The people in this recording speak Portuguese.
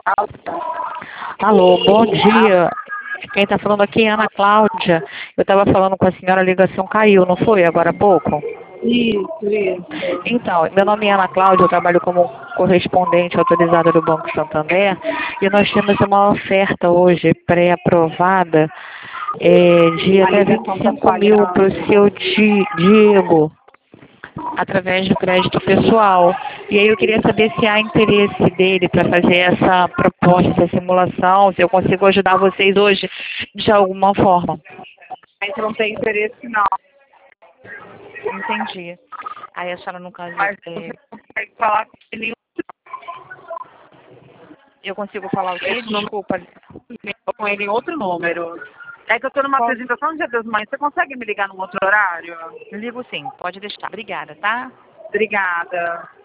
Alô, bom dia. Quem está falando aqui é Ana Cláudia. Eu estava falando com a senhora, a ligação caiu, não foi? Agora há pouco? Isso. Então, meu nome é Ana Cláudia, eu trabalho como correspondente autorizada do Banco Santander e nós temos uma oferta hoje pré-aprovada de até 25 mil para o seu Diego, através do crédito pessoal. E aí eu queria saber se há interesse dele para fazer essa proposta, essa simulação, se eu consigo ajudar vocês hoje de alguma forma. A gente não tem interesse, não. Entendi. Aí a senhora, no caso, Mas você consegue falar com ele eu consigo falar o quê? Desculpa. em outro número. É que eu estou numa apresentação de Dia das Mães. Você consegue me ligar num outro horário? Ligo sim, pode deixar. Obrigada, tá? Obrigada.